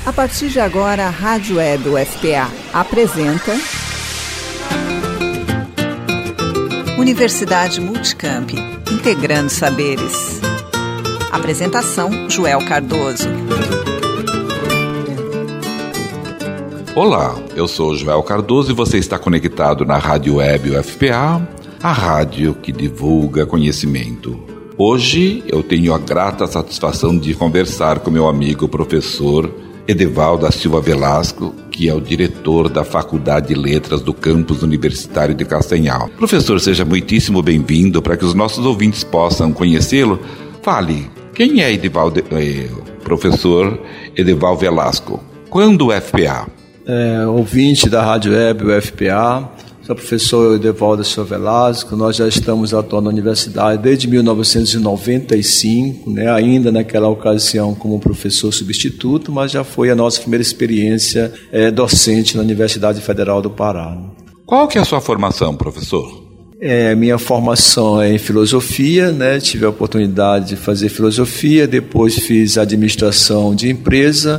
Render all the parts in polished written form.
A partir de agora, a Rádio Web UFPA apresenta Universidade Multicamp, integrando saberes. Apresentação, Joel Cardoso. Olá, eu sou Joel Cardoso e você está conectado na Rádio Web UFPA, a rádio que divulga conhecimento. Hoje eu tenho a grata satisfação de conversar com meu amigo professor Edivaldo da Silva Velasco, que é o diretor da Faculdade de Letras do Campus Universitário de Castanhal. Professor, seja muitíssimo bem-vindo. Para que os nossos ouvintes possam conhecê-lo, fale, quem é professor Edivaldo Velasco? Quando o UFPA? Ouvinte da Rádio Web UFPA, sou o professor Edivaldo da Silva Velasco. Nós já estamos atuando na universidade desde 1995, ainda naquela ocasião como professor substituto, mas já foi a nossa primeira experiência docente na Universidade Federal do Pará. Qual que é a sua formação, professor? Minha formação é em filosofia, tive a oportunidade de fazer filosofia, depois fiz administração de empresa.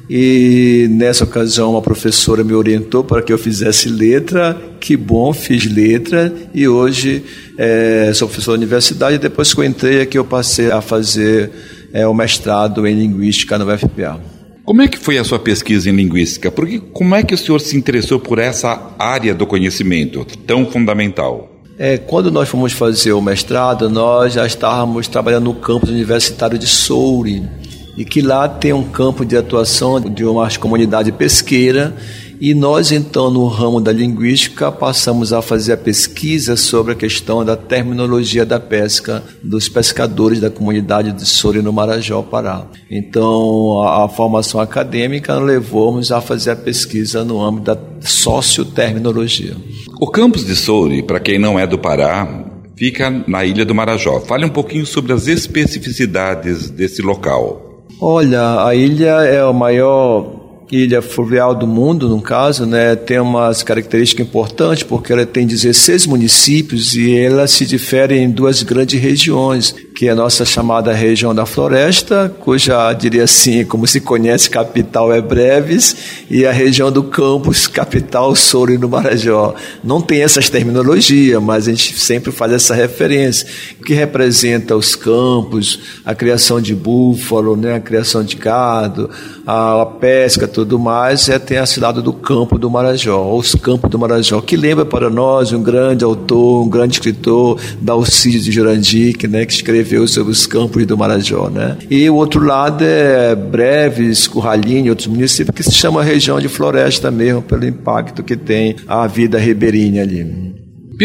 E nessa ocasião uma professora me orientou para que eu fizesse letra. Que bom, fiz letra e hoje sou professor da universidade. Depois que eu entrei aqui eu passei a fazer o mestrado em linguística no UFPA. Como é que foi a sua pesquisa em linguística? Como é que o senhor se interessou por essa área do conhecimento tão fundamental? Quando nós fomos fazer o mestrado, nós já estávamos trabalhando no campus universitário de Soure, e que lá tem um campo de atuação de uma comunidade pesqueira, e nós então no ramo da linguística passamos a fazer a pesquisa sobre a questão da terminologia da pesca dos pescadores da comunidade de Soure no Marajó, Pará. Então a formação acadêmica levou-nos a fazer a pesquisa no âmbito da socioterminologia. O campus de Soure, para quem não é do Pará, fica na Ilha do Marajó. Fale um pouquinho sobre as especificidades desse local. Olha, a ilha é a maior ilha fluvial do mundo, no caso, tem umas características importantes, porque ela tem 16 municípios e ela se difere em duas grandes regiões, que é a nossa chamada região da floresta, cuja, diria assim, como se conhece, capital é Breves, e a região do campus, capital Soure no Marajó. Não tem essas terminologias, mas a gente sempre faz essa referência, que representa os campos, a criação de búfalo, a criação de gado, a pesca, tudo mais, tem a cidade do Campo do Marajó, ou os Campos do Marajó, que lembra para nós um grande autor, um grande escritor, Dalcídio de Jurandir, que escreveu sobre os Campos do Marajó. E o outro lado é Breves, Curralinho, outros municípios, que se chama região de floresta mesmo, pelo impacto que tem a vida ribeirinha ali.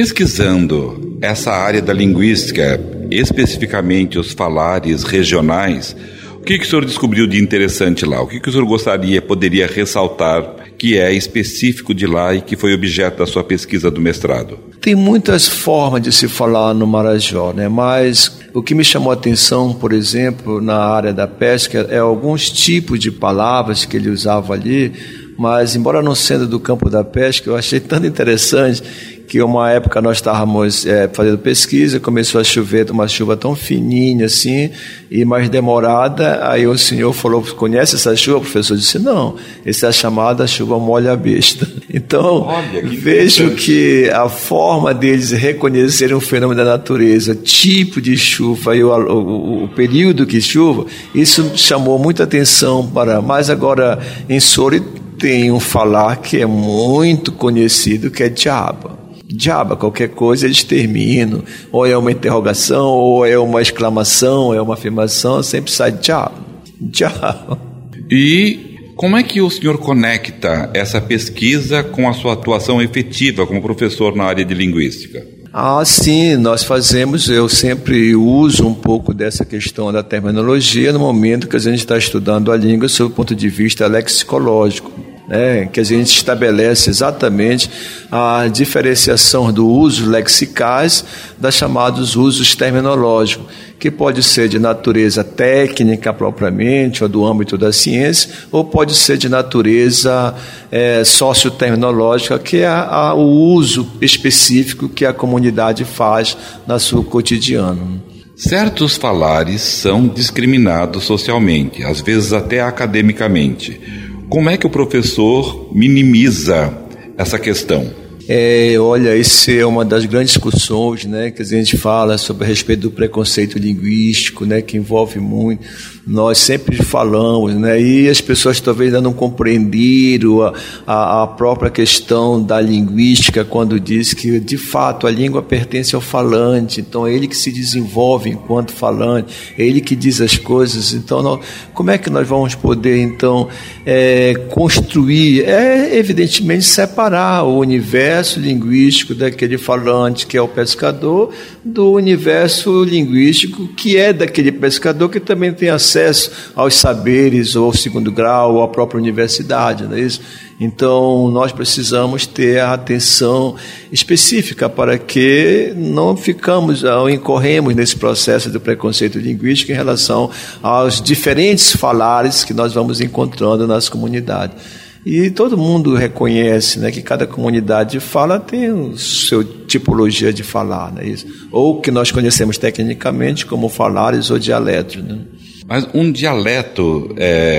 Pesquisando essa área da linguística, especificamente os falares regionais, o que o senhor descobriu de interessante lá? O que o senhor poderia ressaltar que é específico de lá e que foi objeto da sua pesquisa do mestrado? Tem muitas formas de se falar no Marajó, mas o que me chamou a atenção, por exemplo, na área da pesca, é alguns tipos de palavras que ele usava ali, mas embora não sendo do campo da pesca, eu achei tanto interessante que uma época nós estávamos fazendo pesquisa, começou a chover, uma chuva tão fininha assim, e mais demorada, aí o senhor falou, conhece essa chuva, professor? Eu disse, não, essa é a chamada chuva molha a besta. Então, vejo que a forma deles reconhecerem um fenômeno da natureza, tipo de chuva e o período que chuva, isso chamou muita atenção mas agora em Soure tem um falar que é muito conhecido, que é diaba. Diaba, qualquer coisa eles terminam, ou é uma interrogação, ou é uma exclamação, é uma afirmação, sempre sai diabo. E como é que o senhor conecta essa pesquisa com a sua atuação efetiva como professor na área de linguística? Sim, nós fazemos, eu sempre uso um pouco dessa questão da terminologia no momento que a gente está estudando a língua sob o ponto de vista lexicológico. Que a gente estabelece exatamente a diferenciação do uso lexicais das chamados usos terminológicos, que pode ser de natureza técnica propriamente, ou do âmbito da ciência, ou pode ser de natureza socioterminológica, que é o uso específico que a comunidade faz no seu cotidiano. Certos falares são discriminados socialmente, às vezes até academicamente. Como é que o professor minimiza essa questão? Olha, isso é uma das grandes discussões, né, que a gente fala sobre a respeito do preconceito linguístico, né, que envolve muito. Nós sempre falamos, né, e as pessoas talvez ainda não compreenderam a própria questão da linguística quando diz que, de fato, a língua pertence ao falante, então é ele que se desenvolve enquanto falante, é ele que diz as coisas. Então, como é que nós vamos poder, então, construir? Evidentemente, separar o universo linguístico daquele falante que é o pescador do universo linguístico que é daquele pescador que também tem acesso aos saberes ou ao segundo grau ou à própria universidade, não é isso? Então nós precisamos ter a atenção específica para que não ficamos ou incorremos nesse processo do preconceito linguístico em relação aos diferentes falares que nós vamos encontrando nas comunidades. E todo mundo reconhece, né, que cada comunidade de fala tem a sua tipologia de falar, não é isso? Ou que nós conhecemos tecnicamente como falares ou dialetos, né? Mas um dialeto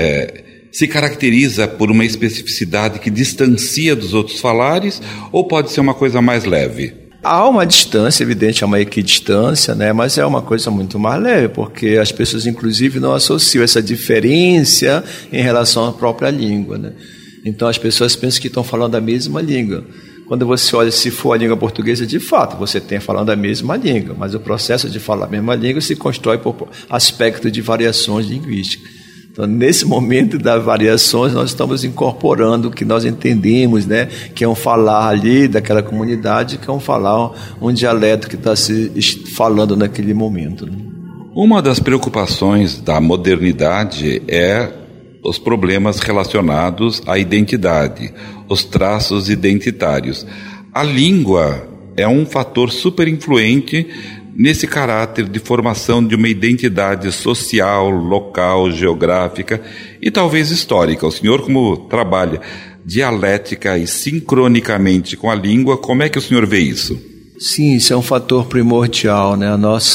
se caracteriza por uma especificidade que distancia dos outros falares ou pode ser uma coisa mais leve? Há uma distância, evidente, há uma equidistância, né? Mas é uma coisa muito mais leve, porque as pessoas, inclusive, não associam essa diferença em relação à própria língua, né? Então, as pessoas pensam que estão falando a mesma língua. Quando você olha, se for a língua portuguesa, de fato, você tem falando a mesma língua, mas o processo de falar a mesma língua se constrói por aspecto de variações linguísticas. Então, nesse momento das variações, nós estamos incorporando o que nós entendemos, né, que é um falar ali daquela comunidade, que é um falar, um dialeto que está se falando naquele momento, né? Uma das preocupações da modernidade é os problemas relacionados à identidade, os traços identitários. A língua é um fator super influente nesse caráter de formação de uma identidade social, local, geográfica e talvez histórica. O senhor, como trabalha dialética e sincronicamente com a língua, como é que o senhor vê isso? Sim, isso é um fator primordial, né?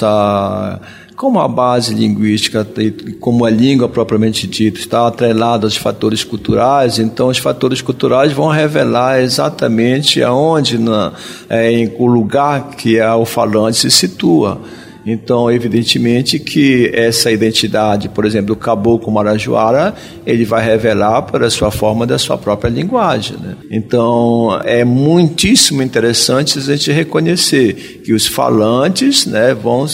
Como a base linguística, como a língua propriamente dita, está atrelada aos fatores culturais, então os fatores culturais vão revelar exatamente aonde, em o lugar que o falante se situa. Então, evidentemente que essa identidade, por exemplo, do caboclo marajoara, ele vai revelar pela sua forma da sua própria linguagem, né? Então, é muitíssimo interessante a gente reconhecer que os falantes, né, vão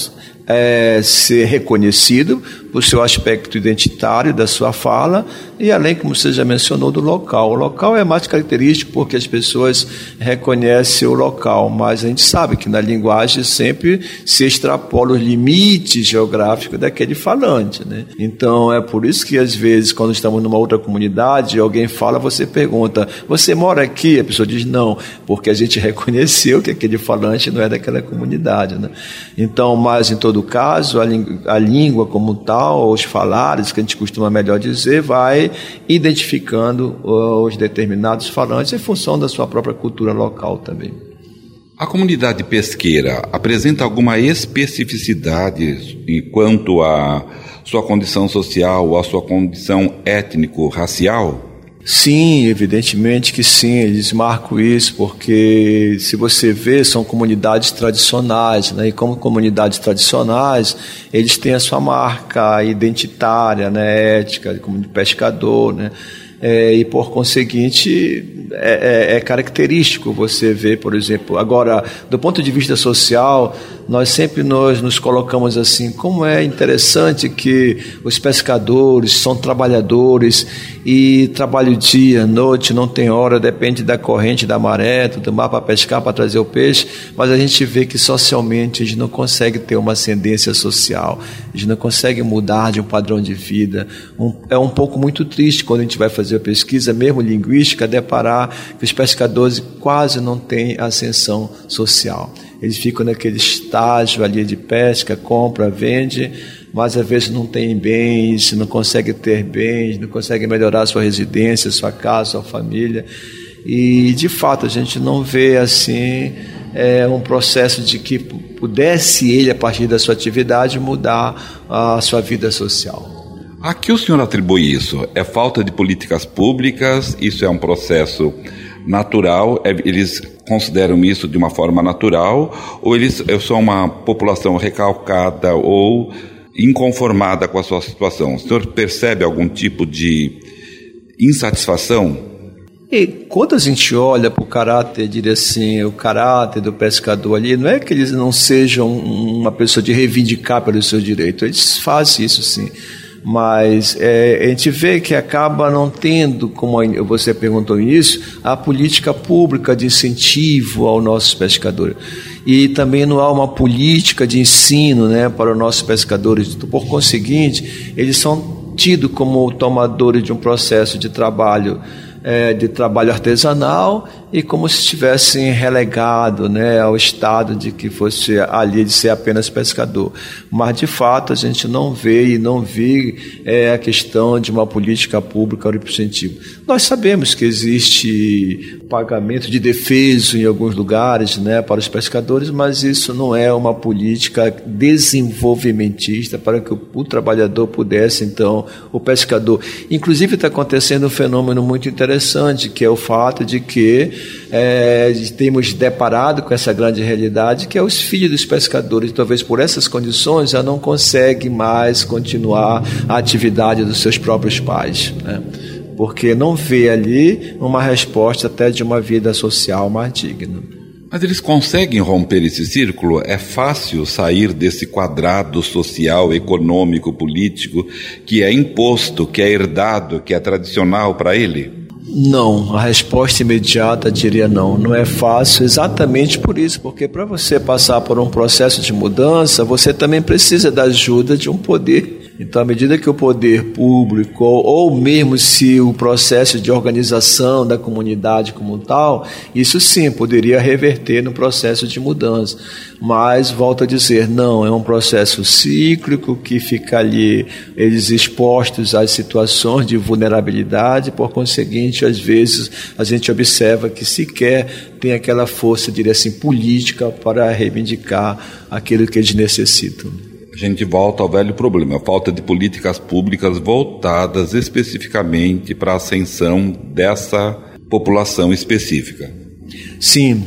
ser reconhecido por seu aspecto identitário da sua fala e além, como você já mencionou, do local. O local é mais característico porque as pessoas reconhecem o local, mas a gente sabe que na linguagem sempre se extrapola os limites geográficos daquele falante, né? Então é por isso que às vezes quando estamos numa outra comunidade alguém fala, você pergunta, você mora aqui? A pessoa diz não, porque a gente reconheceu que aquele falante não é daquela comunidade, né? Então, mas em todo caso, a língua como tal, os falares, que a gente costuma melhor dizer, vai identificando os determinados falantes em função da sua própria cultura local também. A comunidade pesqueira apresenta alguma especificidade quanto à sua condição social ou à sua condição étnico-racial? Sim, evidentemente que sim, eles marcam isso, porque se você vê, são comunidades tradicionais, né? E como comunidades tradicionais, eles têm a sua marca identitária, né? Ética, como de pescador, né? E por conseguinte é característico você ver, por exemplo, agora do ponto de vista social, nós sempre nos colocamos assim, como é interessante que os pescadores são trabalhadores e trabalham dia, noite, não tem hora, depende da corrente, da maré, do mar para pescar, para trazer o peixe, mas a gente vê que socialmente a gente não consegue ter uma ascendência social, a gente não consegue mudar de um padrão de vida. É um pouco muito triste quando a gente vai fazer a pesquisa, mesmo linguística, deparar que os pescadores quase não têm ascensão social. Eles ficam naquele estágio ali de pesca, compra, vende, mas às vezes não tem bens, não consegue ter bens, não consegue melhorar a sua residência, a sua casa, a sua família. E, de fato, a gente não vê assim um processo de que pudesse ele, a partir da sua atividade, mudar a sua vida social. A que o senhor atribui isso? É falta de políticas públicas? Isso é um processo natural? Eles consideram isso de uma forma natural? Ou eles são uma população recalcada ou inconformada com a sua situação? O senhor percebe algum tipo de insatisfação? E quando a gente olha para o caráter, diria assim, o caráter do pescador ali, não é que eles não sejam uma pessoa de reivindicar pelo seu direito, eles fazem isso sim, mas a gente vê que acaba não tendo, como você perguntou nisso, a política pública de incentivo aos nossos pescadores. E também não há uma política de ensino, né, para os nossos pescadores. Por conseguinte, eles são tidos como tomadores de um processo de trabalho artesanal e como se estivessem relegado, né, ao estado de que fosse ali de ser apenas pescador. Mas de fato a gente não vê a questão de uma política pública de incentivo. Nós sabemos que existe pagamento de defeso em alguns lugares, né, para os pescadores, mas isso não é uma política desenvolvimentista para que o trabalhador pudesse, então, o pescador. Inclusive está acontecendo um fenômeno muito interessante, que é o fato de que temos deparado com essa grande realidade, que é os filhos dos pescadores, talvez por essas condições, já não conseguem mais continuar a atividade dos seus próprios pais, né? Porque não vê ali uma resposta até de uma vida social mais digna. Mas eles conseguem romper esse círculo? É fácil sair desse quadrado social, econômico, político, que é imposto, que é herdado, que é tradicional para ele? Não, a resposta imediata diria não. Não é fácil exatamente por isso, porque para você passar por um processo de mudança, você também precisa da ajuda de um poder. Então, à medida que o poder público, ou mesmo se o processo de organização da comunidade como tal, isso sim poderia reverter no processo de mudança. Mas, volto a dizer, não, é um processo cíclico que fica ali, eles expostos às situações de vulnerabilidade, por conseguinte, às vezes, a gente observa que sequer tem aquela força, diria assim, política para reivindicar aquilo que eles necessitam. A gente volta ao velho problema, a falta de políticas públicas voltadas especificamente para a ascensão dessa população específica. Sim,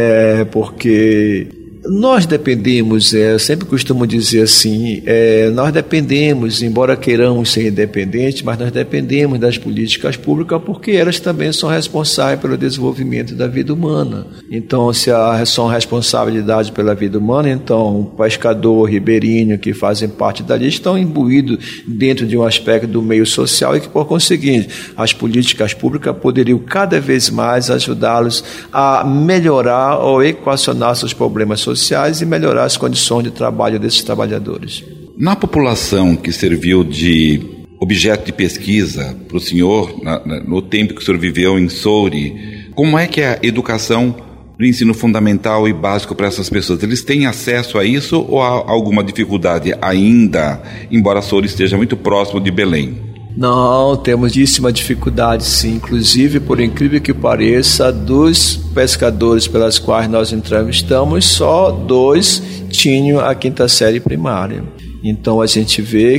porque nós dependemos, eu sempre costumo dizer assim, nós dependemos, embora queiramos ser independentes, mas nós dependemos das políticas públicas porque elas também são responsáveis pelo desenvolvimento da vida humana. Então, se são responsabilidade pela vida humana, então o pescador, o ribeirinho, que fazem parte dali, estão imbuídos dentro de um aspecto do meio social e que, por conseguinte, as políticas públicas poderiam cada vez mais ajudá-los a melhorar ou equacionar seus problemas sociais e melhorar as condições de trabalho desses trabalhadores. Na população que serviu de objeto de pesquisa para o senhor, no tempo que o senhor viveu em Soure, como é que é a educação do ensino fundamental e básico para essas pessoas? Eles têm acesso a isso ou há alguma dificuldade ainda, embora Soure esteja muito próximo de Belém? Não, temos muitíssima dificuldade sim, inclusive, por incrível que pareça, dos pescadores pelas quais nós entrevistamos, só 2 tinham a 5ª série primária. Então a gente vê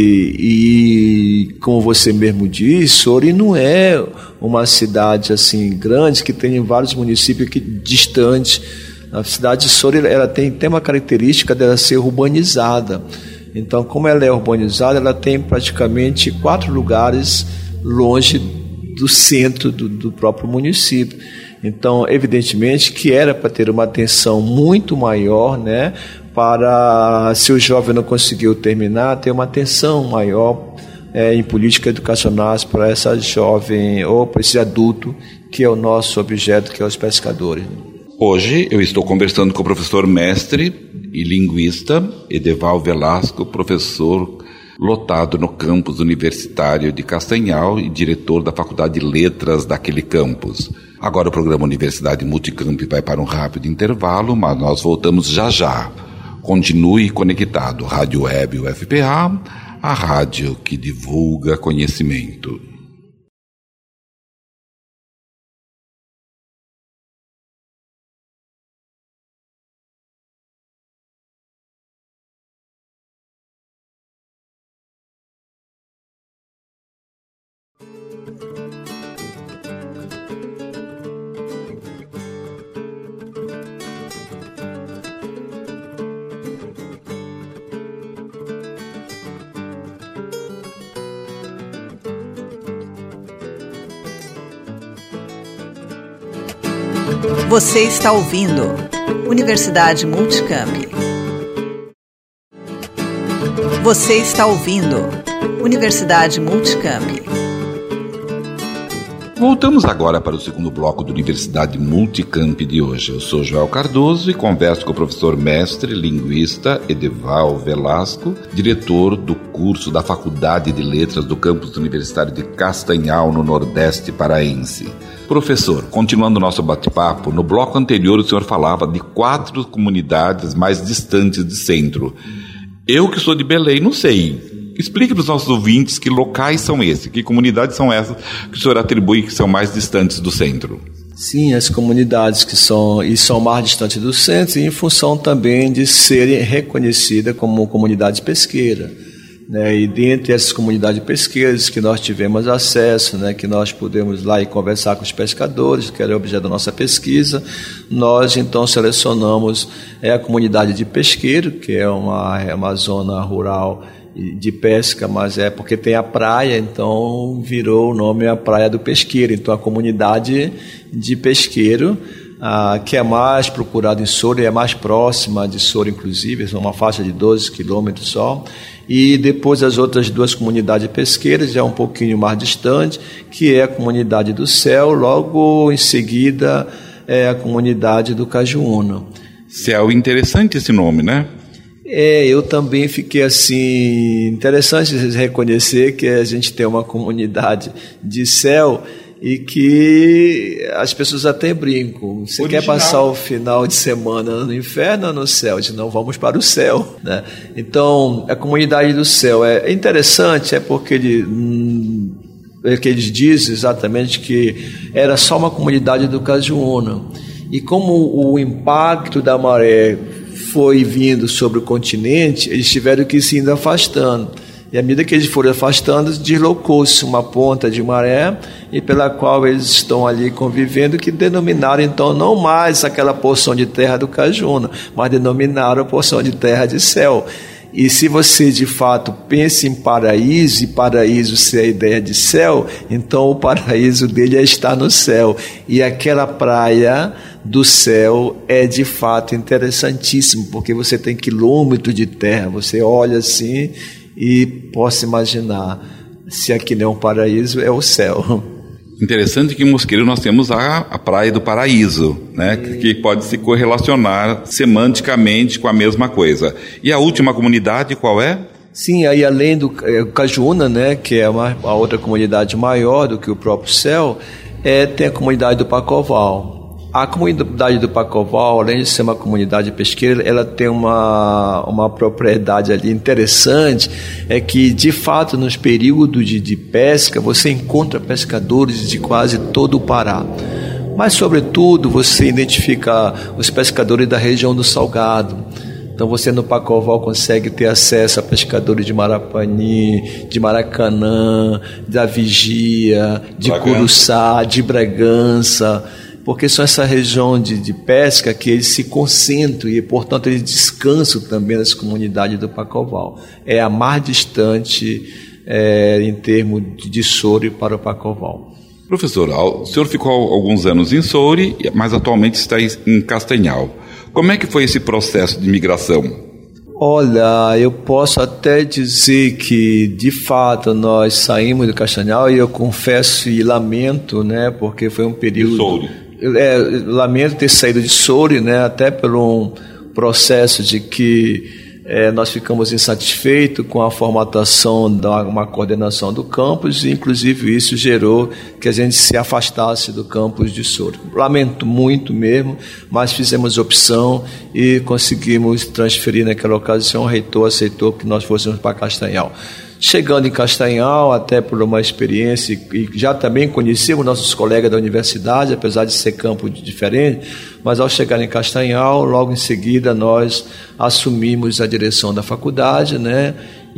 que, como você mesmo disse, Soure não é uma cidade assim grande, que tem vários municípios distantes. A cidade de Soure ela tem uma característica dela ser urbanizada. Então, como ela é urbanizada, ela tem praticamente 4 lugares longe do centro do próprio município. Então, evidentemente que era para ter uma atenção muito maior, né, para, se o jovem não conseguiu terminar, ter uma atenção maior em políticas educacionais para essa jovem ou para esse adulto que é o nosso objeto, que é os pescadores. Hoje eu estou conversando com o professor mestre e linguista Edeval Velasco, professor lotado no campus universitário de Castanhal e diretor da Faculdade de Letras daquele campus. Agora o programa Universidade Multicamp vai para um rápido intervalo, mas nós voltamos já já. Continue conectado. Rádio Web UFPA, a rádio que divulga conhecimento. Você está ouvindo Universidade Multicamp. Você está ouvindo Universidade Multicamp. Voltamos agora para o segundo bloco do Universidade Multicamp de hoje. Eu sou Joel Cardoso e converso com o professor mestre linguista Edeval Velasco, diretor do curso da Faculdade de Letras do campus universitário de Castanhal, no Nordeste paraense. Professor, continuando o nosso bate-papo, no bloco anterior o senhor falava de 4 comunidades mais distantes de Centro. Eu que sou de Belém não sei. Explique para os nossos ouvintes que locais são esses, que comunidades são essas que o senhor atribui que são mais distantes do centro. Sim, as comunidades que são mais distantes do centro, em função também de serem reconhecidas como comunidades pesqueiras. Né? E dentre essas comunidades pesqueiras que nós tivemos acesso, né, que nós pudemos lá e conversar com os pescadores, que era objeto da nossa pesquisa, nós então selecionamos a comunidade de Pesqueiro, que é uma zona rural de pesca, mas é porque tem a praia, então virou o nome a Praia do Pesqueiro. Então a comunidade de Pesqueiro, que é mais procurada em Soura, é mais próxima de Soura, inclusive, é uma faixa de 12 quilômetros só. E depois as outras 2 comunidades pesqueiras, já um pouquinho mais distante, que é a comunidade do Céu, logo em seguida é a comunidade do Cajuúna. Céu, interessante esse nome, né? Eu também fiquei assim, interessante reconhecer que a gente tem uma comunidade de céu e que as pessoas até brincam. Você quer passar o final de semana no inferno ou no céu? Não, vamos para o céu, né? Então, a comunidade do céu é interessante, porque eles dizem exatamente que era só uma comunidade do Cajuúna. E como o impacto da maré foi vindo sobre o continente, eles tiveram que ir se indo afastando. E à medida que eles foram afastando, deslocou-se uma ponta de maré e pela qual eles estão ali convivendo, que denominaram então não mais aquela porção de terra do Cajuúna, mas denominaram a porção de terra de Céu. E se você de fato pensa em paraíso, e paraíso ser a ideia de céu, então o paraíso dele é estar no céu. E aquela praia do céu é de fato interessantíssimo, porque você tem quilômetros de terra, você olha assim e possa imaginar, se aqui não é um paraíso, é o céu. Interessante que em Mosqueiro nós temos a Praia do Paraíso, né, que pode se correlacionar semanticamente com a mesma coisa. E a última comunidade qual é? Sim, aí além do Cajuúna, né, que é a outra comunidade maior do que o próprio céu, tem a comunidade do Pacoval. A comunidade do Pacoval, além de ser uma comunidade pesqueira, ela tem uma propriedade ali interessante, é que, de fato, nos períodos de pesca, você encontra pescadores de quase todo o Pará. Mas, sobretudo, você identifica os pescadores da região do Salgado. Então, você no Pacoval consegue ter acesso a pescadores de Marapani, de Maracanã, da Vigia, de Curuçá, de Bragança, porque são essa região de pesca que eles se concentram e, portanto, eles descansam também nas comunidades do Pacoval. É a mais distante em termos de Soure para o Pacoval. Professor, o senhor ficou alguns anos em Soure, mas atualmente está em Castanhal. Como é que foi esse processo de migração? Olha, eu posso até dizer que, de fato, nós saímos do Castanhal e eu confesso e lamento, né, porque foi um período... Soure. Lamento ter saído de Soure, né, até por um processo de que nós ficamos insatisfeitos com a formatação uma coordenação do campus, e inclusive isso gerou que a gente se afastasse do campus de Soure. Lamento muito mesmo, mas fizemos opção e conseguimos transferir naquela ocasião. O reitor aceitou que nós fôssemos para Castanhal. Chegando em Castanhal, até por uma experiência, e já também conhecíamos nossos colegas da universidade, apesar de ser campo diferente, mas ao chegar em Castanhal, logo em seguida nós assumimos a direção da faculdade, né?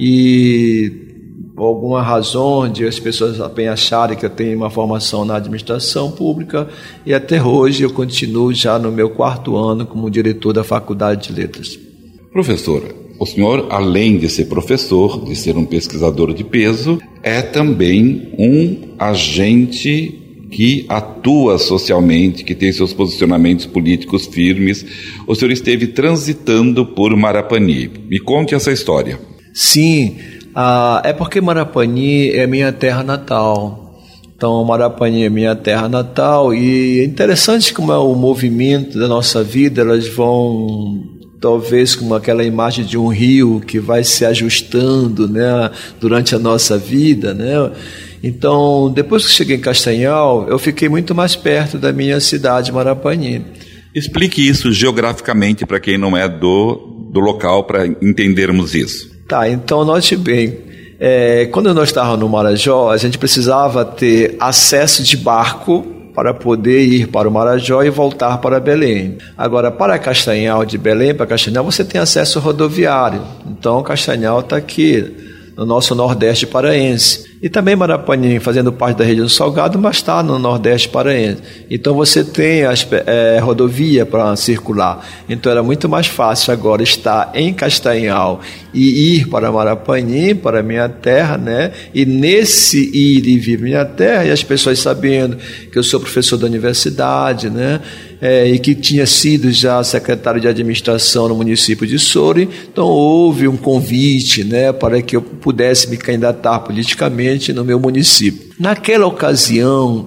E por alguma razão de as pessoas bem acharem que eu tenho uma formação na administração pública, e até hoje eu continuo já no meu 4º ano como diretor da Faculdade de Letras. Professora, o senhor, além de ser professor, de ser um pesquisador de peso, é também um agente que atua socialmente, que tem seus posicionamentos políticos firmes. O senhor esteve transitando por Marapani. Me conte essa história. Sim, é porque Marapani é minha terra natal. Então, Marapani é minha terra natal e é interessante como é o movimento da nossa vida, elas vão, talvez como aquela imagem de um rio que vai se ajustando, né, durante a nossa vida, né? Então, depois que cheguei em Castanhal, eu fiquei muito mais perto da minha cidade, Marapani. Explique isso geograficamente para quem não é do local, para entendermos isso. Tá, então note bem. Quando nós estávamos no Marajó, a gente precisava ter acesso de barco para poder ir para o Marajó e voltar para Belém. Agora, para Castanhal, de Belém para Castanhal, você tem acesso rodoviário. Então, Castanhal está aqui, no nosso Nordeste paraense. E também Marapani, fazendo parte da região do Salgado, mas está no Nordeste paraense. Então você tem rodovia para circular. Então era muito mais fácil agora estar em Castanhal e ir para Marapani, para a minha terra, né? E nesse ir e vir minha terra, e as pessoas sabendo que eu sou professor da universidade, né? E que tinha sido já secretário de administração no município de Soure, então houve um convite, né, para que eu pudesse me candidatar politicamente no meu município. Naquela ocasião,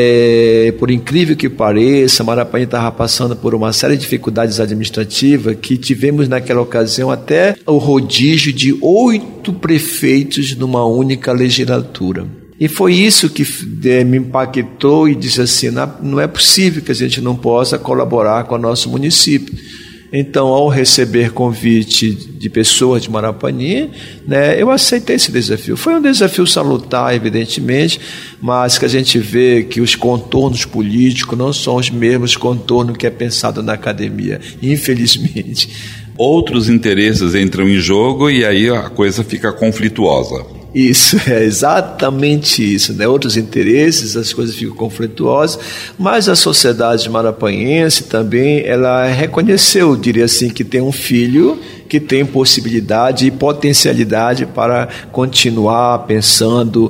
por incrível que pareça, Marapani estava passando por uma série de dificuldades administrativas que tivemos naquela ocasião até o rodízio de 8 prefeitos numa única legislatura. E foi isso que me impactou e disse assim, não é possível que a gente não possa colaborar com o nosso município. Então, ao receber convite de pessoas de Marapani, né, eu aceitei esse desafio. Foi um desafio salutar, evidentemente, mas que a gente vê que os contornos políticos não são os mesmos contornos que é pensado na academia, infelizmente. Outros interesses entram em jogo e aí a coisa fica conflituosa. Isso, é exatamente isso, né? Outros interesses, as coisas ficam conflituosas, mas a sociedade marapanhense também, ela reconheceu, diria assim, que tem um filho que tem possibilidade e potencialidade para continuar pensando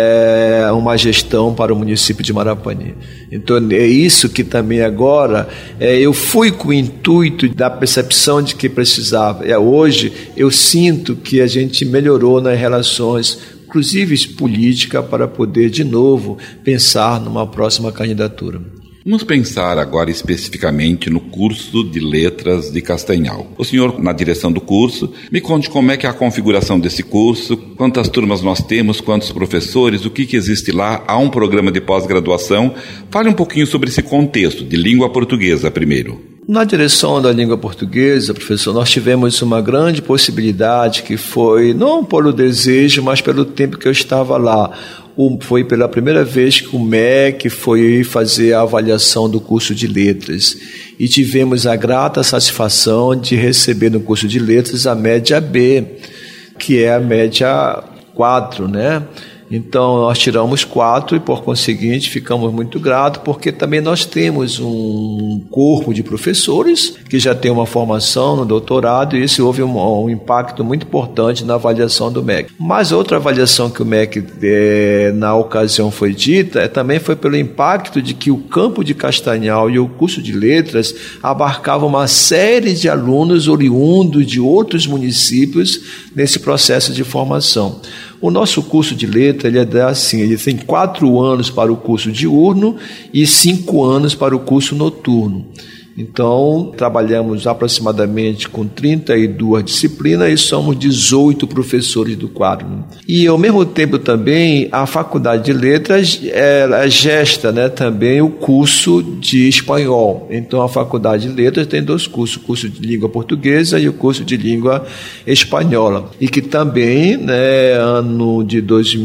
uma gestão para o município de Marapani. Então é isso que também agora eu fui com o intuito da percepção de que precisava. Hoje eu sinto que a gente melhorou nas relações, inclusive política, para poder de novo pensar numa próxima candidatura. Vamos pensar agora especificamente no curso de letras de Castanhal. O senhor, na direção do curso, me conte como é que é a configuração desse curso, quantas turmas nós temos, quantos professores, o que existe lá, há um programa de pós-graduação. Fale um pouquinho sobre esse contexto de língua portuguesa primeiro. Na direção da língua portuguesa, professor, nós tivemos uma grande possibilidade que foi, não pelo desejo, mas pelo tempo que eu estava lá. Foi pela primeira vez que o MEC foi fazer a avaliação do curso de letras e tivemos a grata satisfação de receber no curso de letras a média B, que é a média 4, né? Então nós tiramos 4 e por conseguinte ficamos muito gratos, porque também nós temos um corpo de professores que já tem uma formação no doutorado e isso houve um impacto muito importante na avaliação do MEC. Mas outra avaliação que o MEC na ocasião foi dita também foi pelo impacto de que o campo de Castanhal e o curso de letras abarcavam uma série de alunos oriundos de outros municípios nesse processo de formação. O nosso curso de letra, ele tem 4 anos para o curso diurno e 5 anos para o curso noturno. Então, trabalhamos aproximadamente com 32 disciplinas e somos 18 professores do quadro. E, ao mesmo tempo, também, a Faculdade de Letras ela gesta, né, também o curso de espanhol. Então, a Faculdade de Letras tem 2 cursos, o curso de língua portuguesa e o curso de língua espanhola. E que também, né, ano de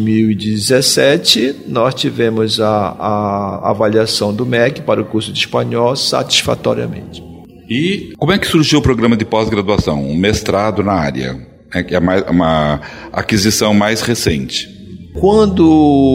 2017, nós tivemos a avaliação do MEC para o curso de espanhol satisfatória. E como é que surgiu o programa de pós-graduação, um mestrado na área, que é uma aquisição mais recente? Quando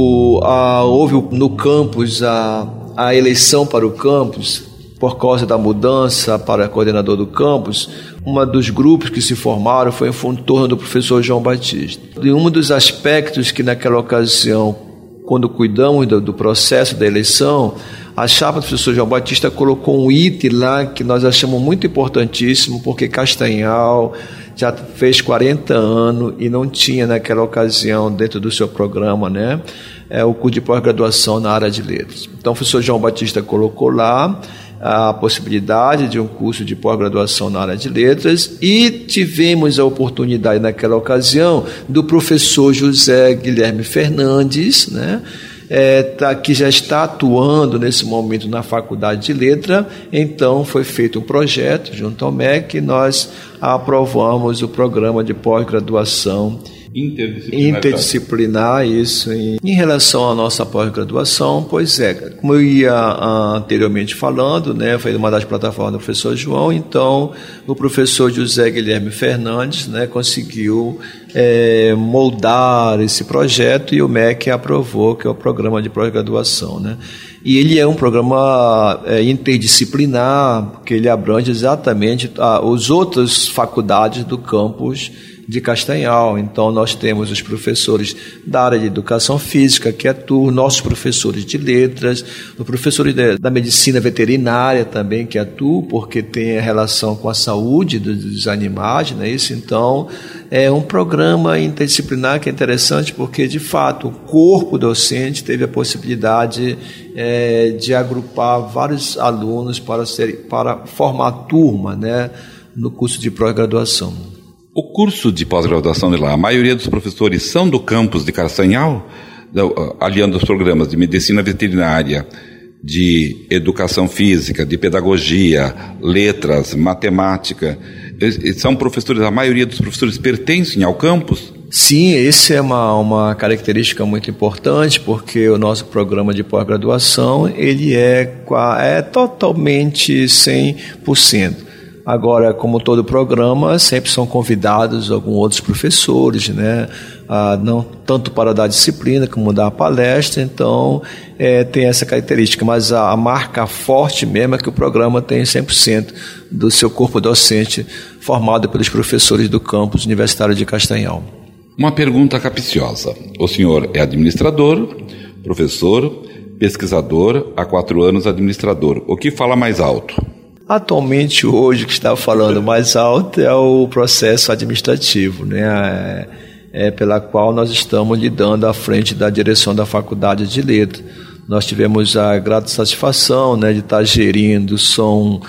houve no campus a eleição para o campus, por causa da mudança para coordenador do campus, um dos grupos que se formaram foi em torno do professor João Batista. E um dos aspectos que naquela ocasião quando cuidamos do processo da eleição, a chapa do professor João Batista colocou um item lá que nós achamos muito importantíssimo, porque Castanhal já fez 40 anos e não tinha naquela ocasião, dentro do seu programa, né, o curso de pós-graduação na área de letras. Então o professor João Batista colocou lá a possibilidade de um curso de pós-graduação na área de letras e tivemos a oportunidade naquela ocasião do professor José Guilherme Fernandes, né, que já está atuando nesse momento na Faculdade de Letras. Então foi feito um projeto junto ao MEC e nós aprovamos o programa de pós-graduação interdisciplinar, isso. Em relação à nossa pós-graduação, pois como eu ia anteriormente falando, né, foi uma das plataformas do professor João, então o professor José Guilherme Fernandes, né, conseguiu moldar esse projeto e o MEC aprovou, que é o programa de pós-graduação, né? E ele é um programa interdisciplinar, porque ele abrange exatamente as outras faculdades do campus de Castanhal. Então nós temos os professores da área de educação física que atuam, nossos professores de letras, os professores da medicina veterinária também que atuam, porque tem a relação com a saúde dos animais, né? Isso, então é um programa interdisciplinar que é interessante porque de fato o corpo docente teve a possibilidade de agrupar vários alunos para formar turma, né, no curso de pós-graduação. O curso de pós-graduação de lá, a maioria dos professores são do campus de Castanhal, aliando os programas de medicina veterinária, de educação física, de pedagogia, letras, matemática. São professores, a maioria dos professores pertencem ao campus? Sim, essa é uma característica muito importante, porque o nosso programa de pós-graduação ele é totalmente 100%. Agora, como todo programa, sempre são convidados alguns outros professores, né? Não tanto para dar disciplina como dar palestra, então tem essa característica, mas a marca forte mesmo é que o programa tem 100% do seu corpo docente formado pelos professores do campus universitário de Castanhal. Uma pergunta capciosa. O senhor é administrador, professor, pesquisador, há 4 anos administrador. O que fala mais alto? Atualmente, hoje, o que está falando mais alto é o processo administrativo, né? Pela qual nós estamos lidando à frente da direção da Faculdade de Letras. Nós tivemos a grata satisfação, né, de estar gerindo, são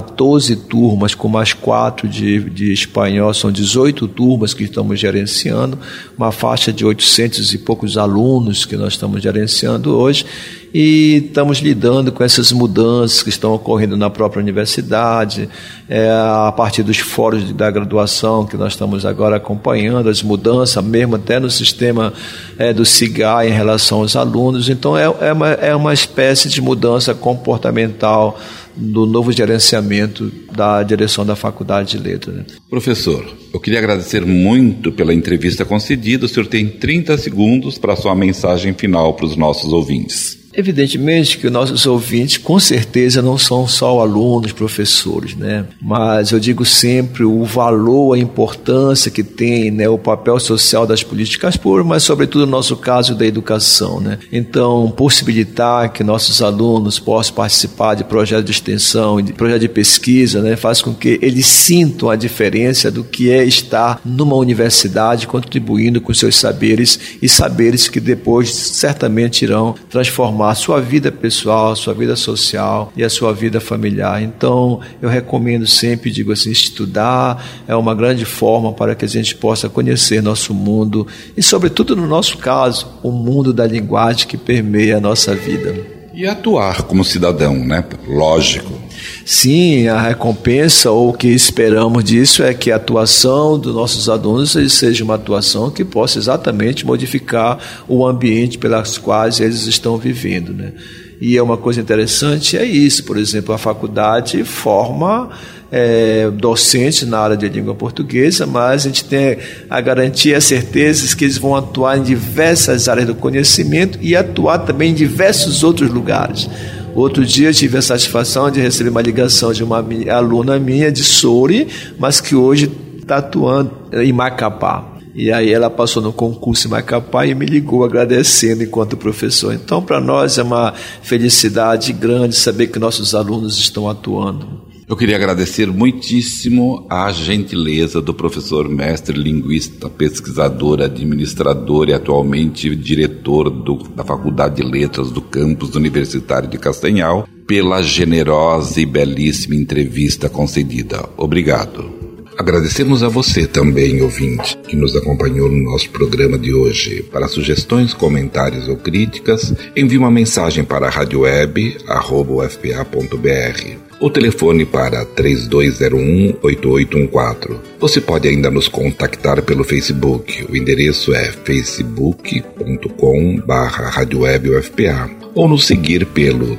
14 turmas, com mais 4 de espanhol, são 18 turmas que estamos gerenciando, uma faixa de 800 e poucos alunos que nós estamos gerenciando hoje, e estamos lidando com essas mudanças que estão ocorrendo na própria universidade, a partir dos fóruns da graduação que nós estamos agora acompanhando, as mudanças, mesmo até no sistema do SIGA em relação aos alunos. Então é uma espécie de mudança comportamental do novo gerenciamento da direção da Faculdade de Letras, né? Professor, eu queria agradecer muito pela entrevista concedida. O senhor tem 30 segundos para a sua mensagem final para os nossos ouvintes. Evidentemente que os nossos ouvintes, com certeza, não são só alunos, professores, né? Mas eu digo sempre o valor, a importância que tem, né, o papel social das políticas públicas, mas sobretudo no nosso caso da educação, né? Então, possibilitar que nossos alunos possam participar de projetos de extensão, de projetos de pesquisa, né, faz com que eles sintam a diferença do que é estar numa universidade contribuindo com seus saberes e saberes que depois certamente irão transformar a sua vida pessoal, a sua vida social e a sua vida familiar. Então, eu recomendo sempre, digo assim, estudar é uma grande forma para que a gente possa conhecer nosso mundo e, sobretudo no nosso caso, o mundo da linguagem que permeia a nossa vida. E atuar como cidadão, né? Lógico. Sim, a recompensa ou o que esperamos disso é que a atuação dos nossos alunos seja uma atuação que possa exatamente modificar o ambiente pelas quais eles estão vivendo, né? E é uma coisa interessante, é isso, por exemplo, a faculdade forma docentes na área de língua portuguesa, mas a gente tem a garantia, a certeza que eles vão atuar em diversas áreas do conhecimento e atuar também em diversos outros lugares. Outro dia eu tive a satisfação de receber uma ligação de uma aluna minha de Soure, mas que hoje está atuando em Macapá. E aí ela passou no concurso em Macapá e me ligou agradecendo enquanto professor. Então, para nós é uma felicidade grande saber que nossos alunos estão atuando. Eu queria agradecer muitíssimo a gentileza do professor mestre linguista, pesquisador, administrador e atualmente diretor da Faculdade de Letras do Campus Universitário de Castanhal, pela generosa e belíssima entrevista concedida. Obrigado. Agradecemos a você também, ouvinte, que nos acompanhou no nosso programa de hoje. Para sugestões, comentários ou críticas, envie uma mensagem para radioweb@ufpa.br. O telefone para 3201-8814. Você pode ainda nos contactar pelo Facebook. O endereço é facebook.com/radiowebufpa ou nos seguir pelo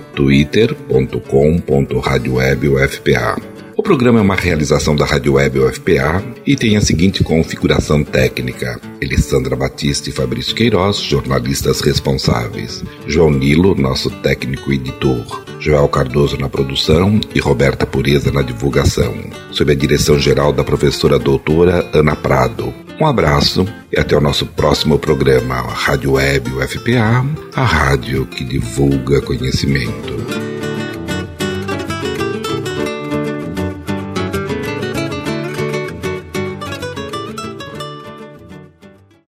twitter.com/radiowebufpa. O programa é uma realização da Rádio Web UFPA e tem a seguinte configuração técnica: Elisandra Batista e Fabrício Queiroz, jornalistas responsáveis; João Nilo, nosso técnico editor; Joel Cardoso na produção e Roberta Pureza na divulgação, sob a direção geral da professora doutora Ana Prado. Um abraço e até o nosso próximo programa. Rádio Web UFPA, a rádio que divulga conhecimento.